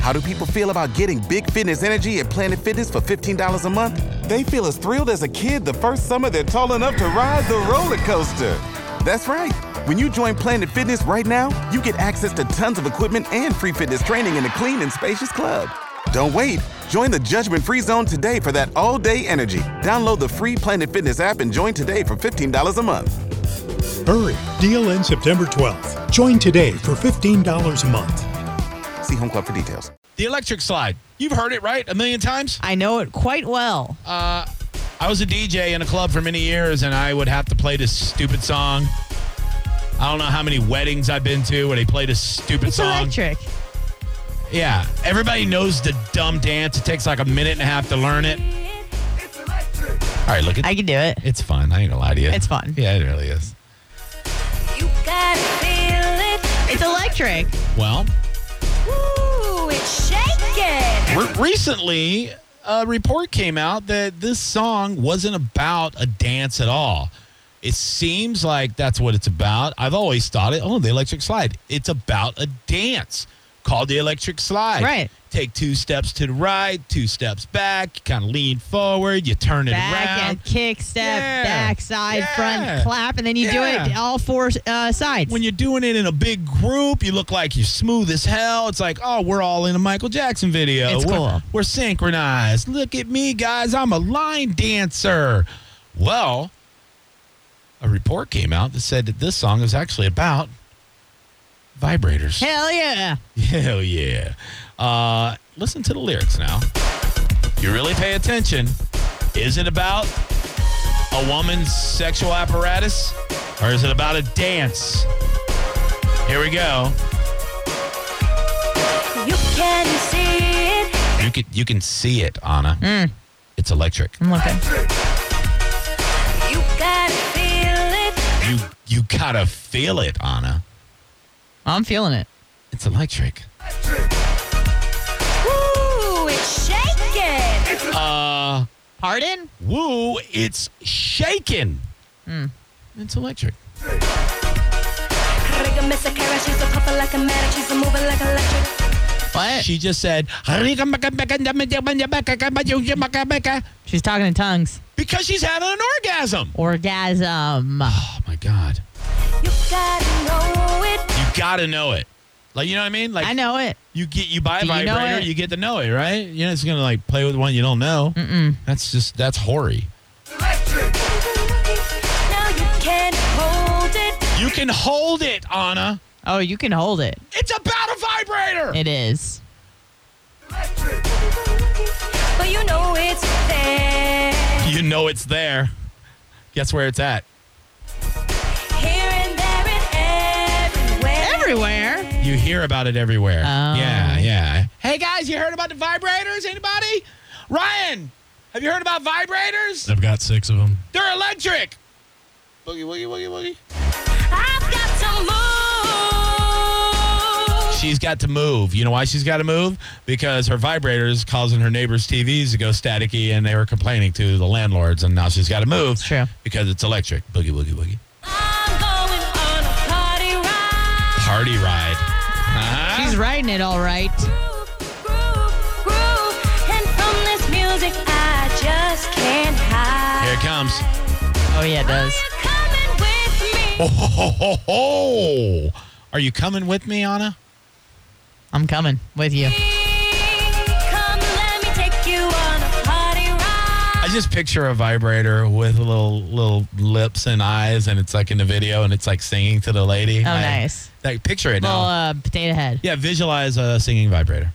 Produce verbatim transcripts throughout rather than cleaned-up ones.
How do people feel about getting big fitness energy at Planet Fitness for fifteen dollars a month? They feel as thrilled as a kid the first summer they're tall enough to ride the roller coaster. That's right. When you join Planet Fitness right now, you get access to tons of equipment and free fitness training in a clean and spacious club. Don't wait. Join the judgment-free zone today for that all-day energy. Download the free Planet Fitness app and join today for fifteen dollars a month. Hurry. Deal ends September twelfth. Join today for fifteen dollars a month. See Home Club for details. The electric slide. You've heard it, right? A million times? I know it quite well. Uh, I was a D J in a club for many years, and I would have to play this stupid song. I don't know how many weddings I've been to where they play this stupid It's song. electric. Yeah. Everybody knows the dumb dance. It takes like a minute and a half to learn it. All right, look at I can do it. It's fun. I ain't gonna lie to you. It's fun. Yeah, it really is. You gotta feel it. It's electric. Well, Ooh, it's shaking. re- recently, a report came out that this song wasn't about a dance at all. It seems like that's what it's about. I've always thought it, oh, the electric slide. It's about a dance called the electric slide. Right. Take two steps to the right, two steps back, you kind of lean forward, you turn it Back around. and kick, step, Yeah. back, side, Yeah. front, clap, and then you Yeah. do it all four uh, sides. When you're doing it in a big group, you look like you're smooth as hell. It's like, oh, we're all in a Michael Jackson video. It's we're, cool. We're synchronized. Look at me, guys. I'm a line dancer. Well, a report came out that said that this song is actually about vibrators. Hell yeah. Hell yeah. Uh, listen to the lyrics now. You really pay attention. Is it about a woman's sexual apparatus, or is it about a dance? Here we go. You can see it. You can you can see it, Anna. Mm. It's electric. I'm looking. You gotta feel it. You you gotta feel it, Anna. I'm feeling it. It's electric. Ooh, it's shaking. Uh, Pardon? woo! It's shaking. Mm. It's electric. Riga Miss Akira, she's a puffer like a magic, she's a moving like electric. What? She just said She's talking in tongues. because she's having an orgasm. Orgasm. Oh my God! You gotta know it. You gotta know it. Like, you know what I mean? Like, I know it. You get you buy a Do you know vibrator, it? you get to know it, right? You're not just gonna like play with one you don't know. Mm-mm. That's just that's hoary. Now you can hold it. You can hold it, Anna. Oh, you can hold it. It's about a vibrator. It is. But you know it's there. You know it's there. Guess where it's at? Here and there and everywhere. Everywhere. You hear about it everywhere. Oh. Yeah, yeah. Hey guys, you heard about the vibrators? Anybody? Ryan, have you heard about vibrators? I've got six of them. They're electric. Boogie, woogie, woogie, woogie. I've got to move. She's got to move. You know why she's got to move? Because her vibrator's causing her neighbor's T Vs to go staticky, and they were complaining to the landlords, and now she's got to move. It's true. Because it's electric. Boogie, woogie, woogie. I'm going on a party ride. Party ride. Uh-huh. She's riding it all right. Groove, groove, groove. And from this music, I just can't hide. Here it comes. Oh, yeah, it does. Are you coming with me? Oh, ho, ho, ho. Are you coming with me, Anna? I'm coming with you. Come, let me take you on a party ride. I just picture a vibrator with little little lips and eyes, and it's like in the video, and it's like singing to the lady. Oh, I- nice. Like, picture it Little now. uh, potato head. Yeah, visualize a singing vibrator.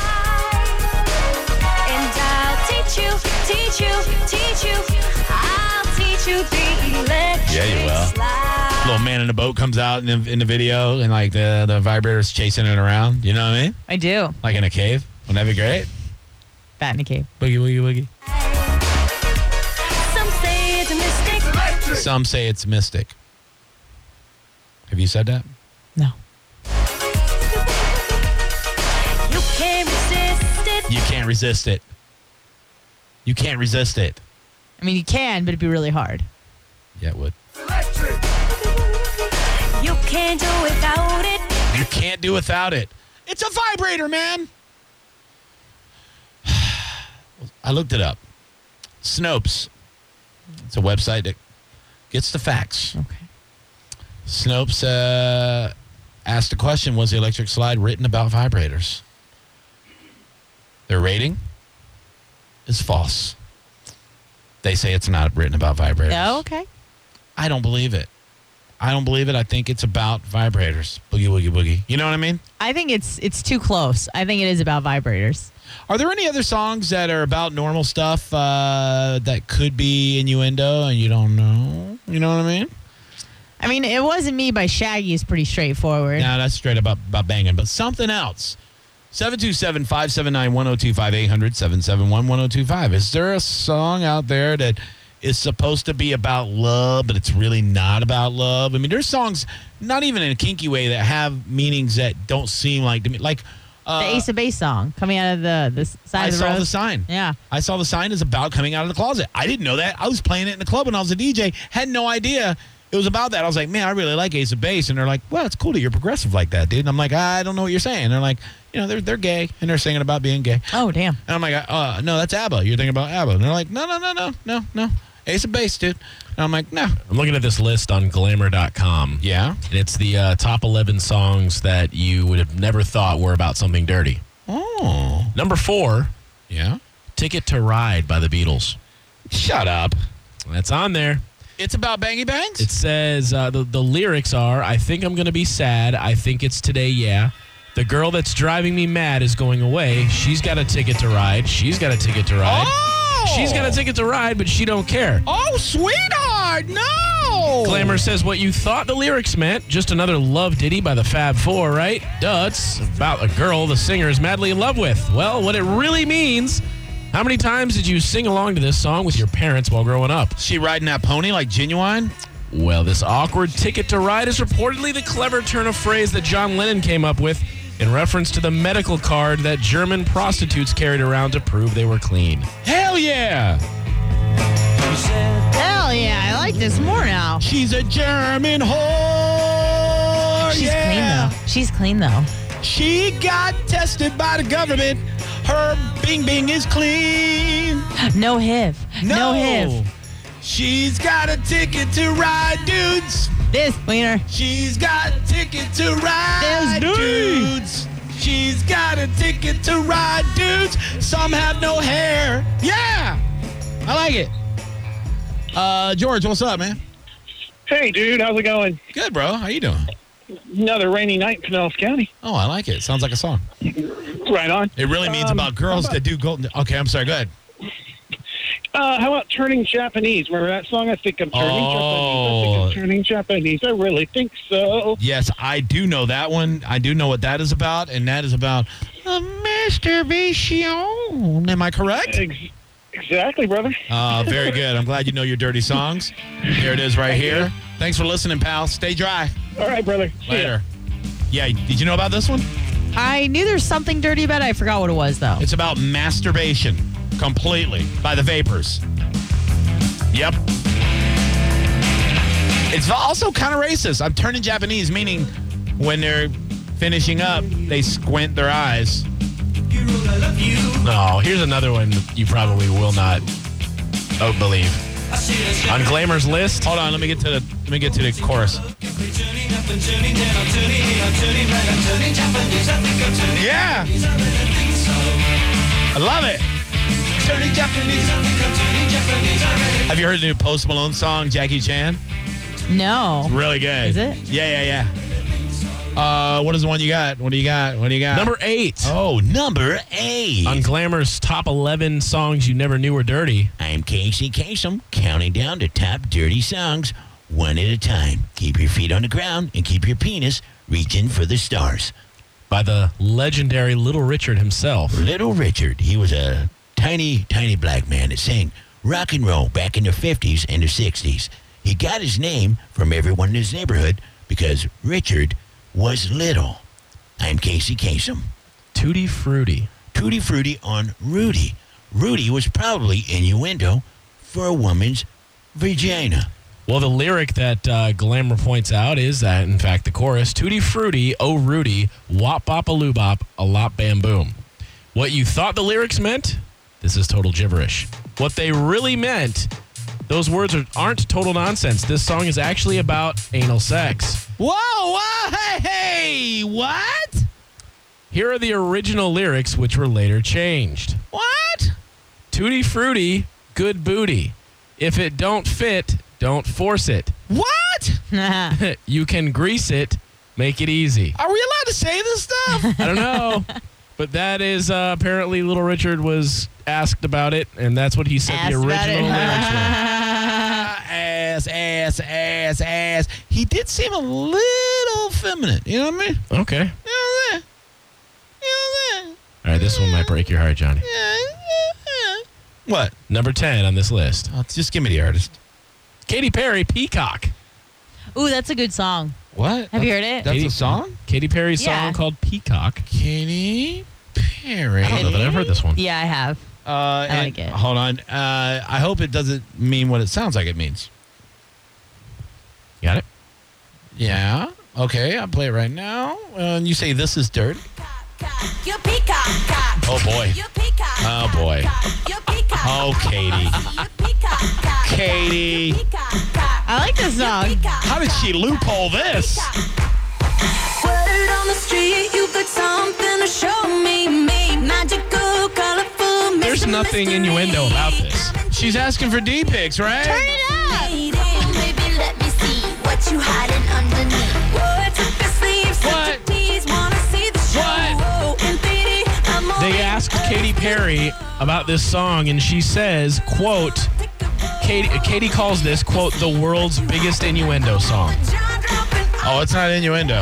And I'll teach you, teach you, teach you. I'll teach you the electric Yeah, you will. slide. Little man in a boat comes out in the, in the video, and like the the vibrator's chasing it around. You know what I mean? I do. Like in a cave. Wouldn't that be great? Bat in a cave. Boogie woogie woogie. Some say it's a mistake. Some say it's mystic. Have you said that? No. You can't resist it. You can't resist it. You can't resist it. I mean, you can, but it'd be really hard. Yeah, it would. You can't do without it. You can't do without it. It's a vibrator, man. I looked it up. Snopes. It's a website that gets the facts. Okay. Snopes uh, asked the question, was the electric slide written about vibrators? Their rating is false. They say it's not written about vibrators. Oh, okay. I don't believe it. I don't believe it. I think it's about vibrators. Boogie, woogie, boogie. You know what I mean? I think it's it's too close. I think it is about vibrators. Are there any other songs that are about normal stuff uh, that could be innuendo and you don't know? You know what I mean? I mean, It Wasn't Me by Shaggy is pretty straightforward. No, that's straight about, about banging. But something else. seven two seven, five seven nine, one oh two five, eight hundred, seven seven one, one oh two five. Is there a song out there that is supposed to be about love, but it's really not about love? I mean, there's songs, not even in a kinky way, that have meanings that don't seem like to me. Like uh, the Ace of Base song coming out of the, the side I of the saw road. the sign. Yeah. I saw the sign is about coming out of the closet. I didn't know that. I was playing it in the club when I was a D J. Had no idea it was about that. I was like, man, I really like Ace of Base. And they're like, well, it's cool that you're progressive like that, dude. And I'm like, I don't know what you're saying. They're like, you know, they're they're gay, and they're singing about being gay. Oh, damn. And I'm like, uh, no, that's ABBA. You're thinking about ABBA. And they're like, no, no, no, no, no, no. Ace of Base, dude. And I'm like, no. I'm looking at this list on glamour dot com. Yeah? And it's the uh, top eleven songs that you would have never thought were about something dirty. Oh. Number four, Yeah? Ticket to Ride by the Beatles. Shut up. That's on there. It's about bangy bangs? It says, uh, the, the lyrics are, I think I'm going to be sad. I think it's today, yeah. The girl that's driving me mad is going away. She's got a ticket to ride. She's got a ticket to ride. Oh! She's got a ticket to ride, but she don't care. Oh, sweetheart, no! Glamour says what you thought the lyrics meant. Just another love ditty by the Fab Four, right? Duh, it's about a girl the singer is madly in love with. Well, what it really means, how many times did you sing along to this song with your parents while growing up? She riding that pony like Genuine? Well, this awkward ticket to ride is reportedly the clever turn of phrase that John Lennon came up with in reference to the medical card that German prostitutes carried around to prove they were clean. Hell yeah! Hell yeah. I like this more now. She's a German whore. She's yeah. clean, though. She's clean, though. She got tested by the government. Her bing bing is clean. No H I V. No, H I V. She's got a ticket to ride, dudes. This wiener. She's got a ticket to ride, This dude. dudes. She's got a ticket to ride, dudes. Some have no hair. Yeah, I like it. Uh, George, what's up, man? Hey, dude, how's it going? Good, bro. How you doing? Another rainy night in Pinellas County. Oh, I like it. Sounds like a song. Right on. It really means Um, about girls how that do golden. Okay, I'm sorry. Go ahead. Uh, how about Turning Japanese? Remember that song? I think I'm turning Oh. Japanese. I think I'm turning Japanese. I really think so. Yes, I do know that one. I do know what that is about, and that is about a masturbation. Am I correct? Ex- exactly, brother. Uh, very good. I'm glad you know your dirty songs. Here it is right here. Thanks for listening, pal. Stay dry. All right, brother. See ya. Later. Yeah, did you know about this one? I knew there's something dirty about it. I forgot what it was, though. It's about masturbation completely by the Vapors. Yep. It's also kind of racist. I'm turning Japanese, meaning when they're finishing up, they squint their eyes. No, here's another one you probably will not oh, believe. On Glamour's list, Hold on, let me get to the let me get to the chorus. Yeah, I love it. Turning Japanese. Have you heard the new Post Malone song, Jackie Chan? No. Really good. Is it? Yeah, yeah, yeah. Uh, what is the one you got? What do you got? What do you got? number eight. Oh, number eight. On Glamour's top eleven songs you never knew were dirty. I'm Casey Kasem, counting down the top dirty songs one at a time. Keep your feet on the ground and keep your penis reaching for the stars. By the legendary Little Richard himself. Little Richard, he was a tiny, tiny black man that sang rock and roll back in the fifties and the sixties. He got his name from everyone in his neighborhood because Richard was little. I'm Casey Kasem. Tutti Frutti. Tutti Frutti on Rudy. Rudy was probably innuendo for a woman's vagina. Well, the lyric that uh, Glamour points out is that, in fact, the chorus, Tutti Frutti, oh Rudy, wop bop a loo bop, a lop bam boom. What you thought the lyrics meant? this is total gibberish. What they really meant, those words are, aren't total nonsense. This song is actually about anal sex. Whoa, whoa, hey, hey, what? Here are the original lyrics, which were later changed. What? Tutti frutti, good booty. If it don't fit, don't force it. What? You can grease it, make it easy. Are we allowed to say this stuff? I don't know. But that is uh, apparently Little Richard was asked about it, and that's what he said Asked the about original it. lyrics were. ass, ass, ass, ass. He did seem a little feminine. You know what I mean? Okay. You know what I'm saying? You know what I'm saying? All right, this one might break your heart, Johnny. Yeah, yeah, yeah. What? Number ten on this list. Oh, just give me the artist. Katy Perry, Peacock. Ooh, that's a good song. What? Have you heard it? That's Katy- a song? Katy Perry's Yeah. song called Peacock. Katy Perry. I don't know that I've heard this one. Yeah, I have. Uh, I and- like it. Hold on. Uh, I hope it doesn't mean what it sounds like it means. Got it? Yeah. Okay, I'll play it right now. Uh, and you say this is dirt. You peacock. Oh, boy. You peacock. Oh, boy. You peacock. Oh, Katie. You peacock. Katie. I like this song. How did she loophole this? Word on the street, you got something to show me. Me, magical, colorful. There's nothing innuendo about this. She's asking for D pics, right? Turn it up. Baby, let me see what you hiding underneath. Words up your sleeves, What? tease, wanna see the show. What? In three D, I'm all They asked Katy Perry about this song, and she says, quote, Katy, Katy calls this, quote, the world's biggest innuendo song. Oh, it's not innuendo.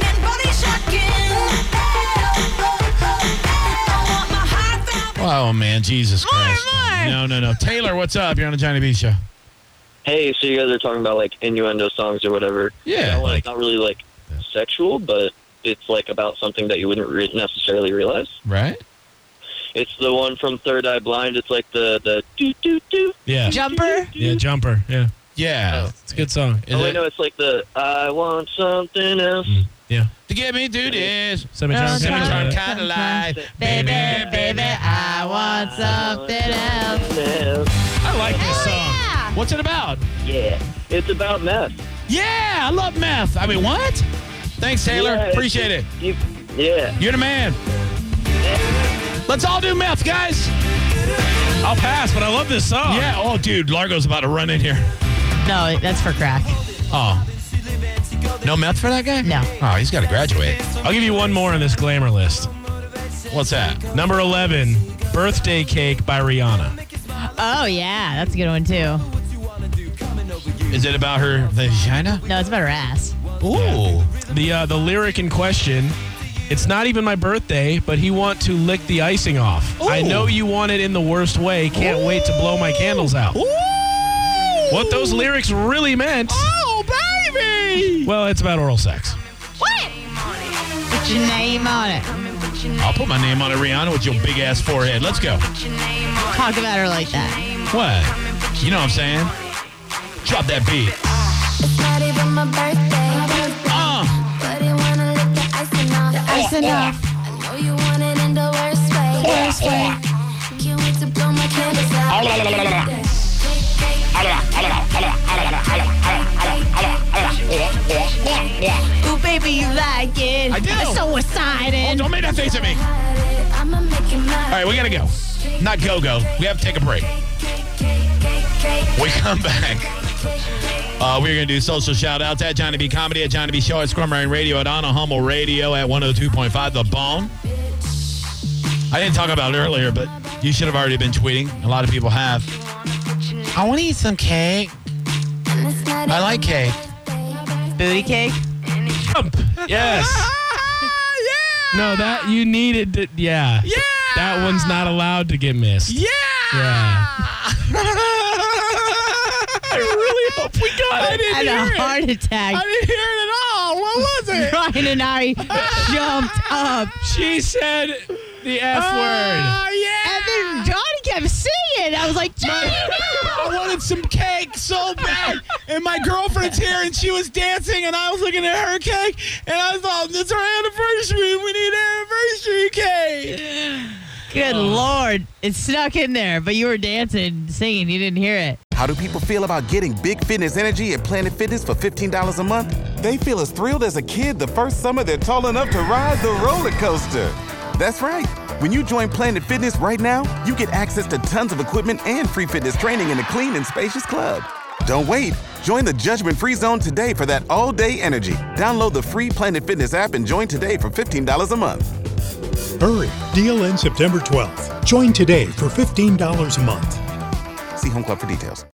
Oh, man, Jesus Christ. more. No, no, no. Taylor, what's up? You're on the Johnny B Show. Hey, so you guys are talking about like innuendo songs or whatever. Yeah, You know, like- it's not really like sexual, but it's like about something that you wouldn't re- necessarily realize. Right? It's the one from Third Eye Blind. It's like the the doo doo doo. Yeah. Jumper. Yeah, Jumper. Yeah. Yeah. It's a good song. Is oh wait, it- no, it's like the I want something else. Yeah. To get me through this. Semitron. Semitron Semitron. kind of life. Baby, baby, I want something else. Else. I like this song. Yeah. What's it about? Yeah, it's about meth. Yeah, I love meth. I mean, what? Thanks, Taylor. Yeah, it's- Appreciate it. You, yeah. You're the man. Let's all do meth, guys. I'll pass, but I love this song. Yeah. Oh, dude, Largo's about to run in here. No, that's for crack. Oh. No meth for that guy? No. Oh, he's got to graduate. I'll give you one more on this glamour list. What's that? Number eleven, Birthday Cake by Rihanna. Oh, yeah. That's a good one, too. Is it about her vagina? No, it's about her ass. Ooh. The uh, the lyric in question, it's not even my birthday, but he want to lick the icing off. I Ooh. know you want it in the worst way. Can't wait to blow my candles out. Ooh. What those lyrics really meant, Oh, baby. well, it's about oral sex. What? Put your name on it. I'll put my name on it, Rihanna, with your big ass forehead. Let's go. Talk about her like that. What? You know what I'm saying? Drop that beat. It's not even my birthday. Uh. But you wanna lick the icing off. Icing off. I know you want it in the worst way. Worst way. Can't wait to blow my candles out. Ooh, baby, you like it. I do. It's so Oh, exciting. don't make that face at me. I'ma make it mine. All right, we got to go. Not go-go. We have to take a break. We come back. Uh, we're going to do social shout-outs at Johnny B Comedy, at Johnny B Show, at Scrum Rain Radio, at On a Humble Radio, at one oh two point five The Bone. I didn't talk about it earlier, but you should have already been tweeting. A lot of people have. I want to eat some cake. I like cake. Booty cake. Jump. Yes. No, that you needed to, yeah. Yeah. That one's not allowed to get missed. Yeah. Yeah. I really hope we got I it. didn't Had hear a it. heart attack. I didn't hear it at all. What was it? Ryan and I jumped up. She said the F word. Oh, yeah. And then Johnny kept singing. I was like, Johnny, I wanted some cake so bad. And my girlfriend's here, and she was dancing, and I was looking at her cake, and I thought, it's our anniversary. We need anniversary cake. Good Lord. It snuck in there, but you were dancing, singing. You didn't hear it. How do people feel about getting big fitness energy at Planet Fitness for fifteen dollars a month? They feel as thrilled as a kid the first summer they're tall enough to ride the roller coaster. That's right. When you join Planet Fitness right now, you get access to tons of equipment and free fitness training in a clean and spacious club. Don't wait. Join the judgment-free zone today for that all-day energy. Download the free Planet Fitness app and join today for fifteen dollars a month. Hurry. Deal ends September twelfth. Join today for fifteen dollars a month. See Home Club for details.